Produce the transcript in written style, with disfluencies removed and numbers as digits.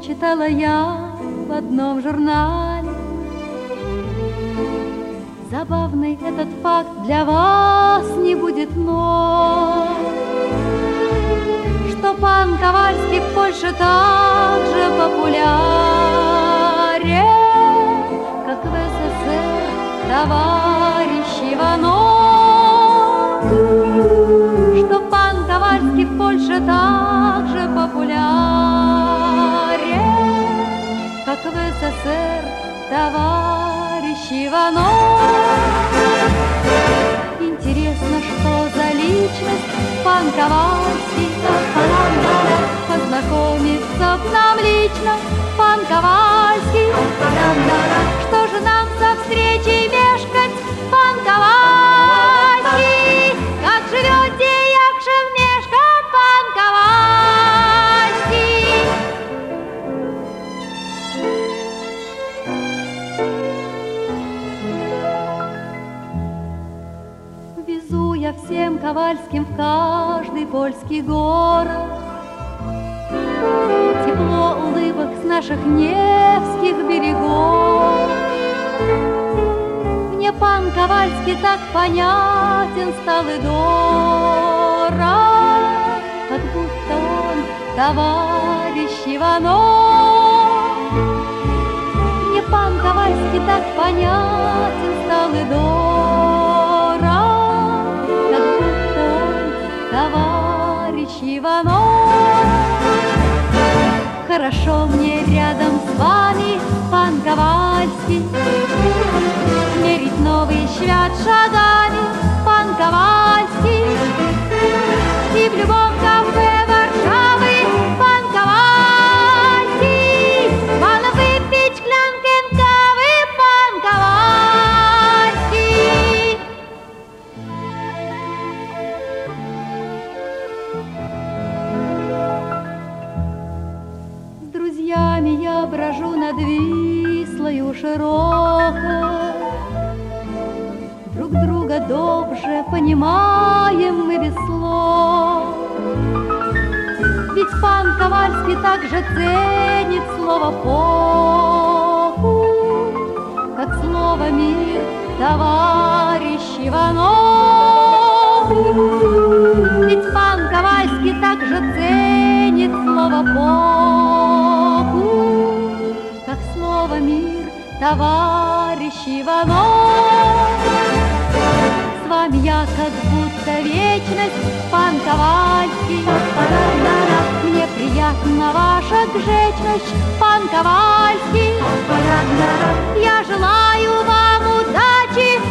читала я в одном журнале. Забавный этот факт для вас не будет, но что пан Ковальский в Польше так же популярен, как в СССР товарищ Иванов. Что пан Ковальский в Польше так же популярен, как в СССР товарищ Иванов. Интересно, что за личность пан Ковальский, познакомиться б нам лично, пан Ковальский. Что же нам со встречей мешкать, пан Ковальский? Как живете, якше вмешка, пан Ковальский? Везу я всем Ковальским в каждый польский город тепло улыбок с наших невских берегов. Мне пан Ковальский так понятен стал и дорог, как будто он товарищ Иванов. Мне пан Ковальский так понятен стал и дорог, как будто он товарищ Иванов. Хорошо мне рядом с вами, пан Ковальский, мерить новый свят шагами, пан Ковальский. И в любом кафе Варшавы, пан Ковальский, вам выпить шклянку кавы, пан Ковальский. С друзьями я брожу над Вислою широко, друг друга добже понимаем мы без слов. Ведь пан Ковальский также ценит слово «покуй», как слово «мир», товарищ Иванов. Ведь пан Ковальский также ценит слово «покуй», как слово «мир», товарищ Иванов. С вами я как будто вечность, пан Ковальский. Мне приятна ваша гжечность, пан Ковальский. Я желаю вам удачи,